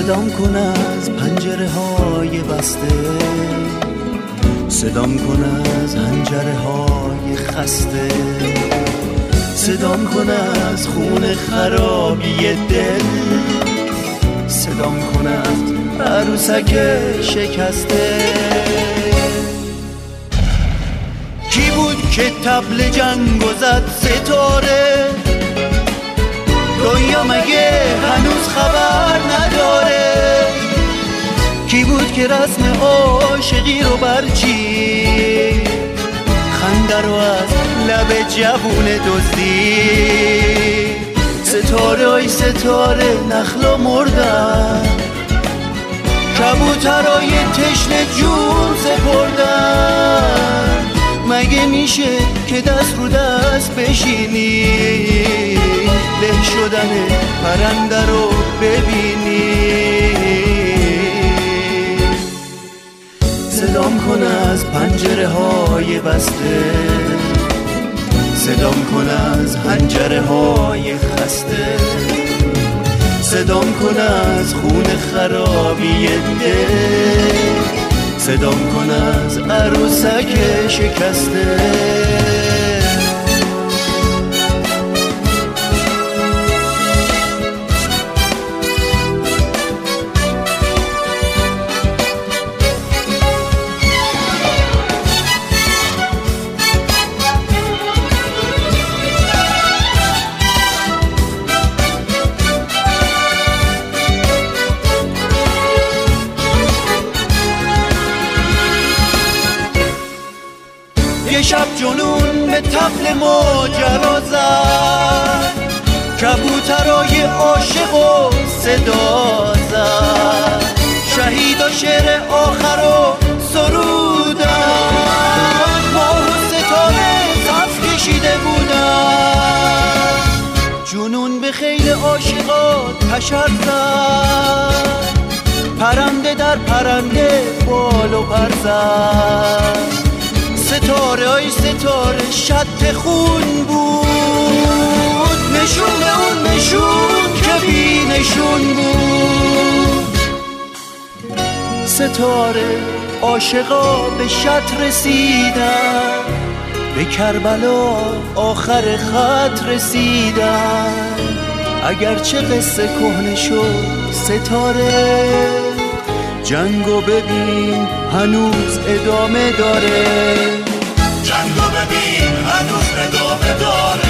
صدام کن از پنجره های بسته، صدام کن از حنجره های خسته، صدام کن از خون خرابی دل، صدام کن از عروسک شکسته. کی بود که طبل جنگ زد ستاره؟ دنیا مگه هنوز خبر نداره؟ کی بود که رسم عاشقی رو برچید، خنده رو از لب جوون دزدی؟ ستاره ای ستاره نخلا مردن، کبوترای تشنه جون سپردن. مگه میشه که دست رو دست بشینی، له شدن پرنده رو ببینی؟ صدام کن از پنجره های بسته، صدام کن از حنجره های خسته، صدام کن از خون خرابی دل، صدام کن از عروسک شکسته. یه شب جنون به طبل ماجرا زد، کبوترای عاشق و صدا زد، شهیدا شعر آخر و سرودن، ماه و ستاره صف کشیده بودن. جنون به خیل عاشقا تشر زد، پرنده در پرنده بال و پر زد. ستاره ای ستاره شط خون بود، نشون اون نشون که بی نشون بود. ستاره عاشقا به شط رسیدن، به کربلا آخر خط رسیدن. اگرچه قصه کهنه شد ستاره، جنگو ببین هنوز ادامه داره، جنگو ببین هنوز ادامه داره.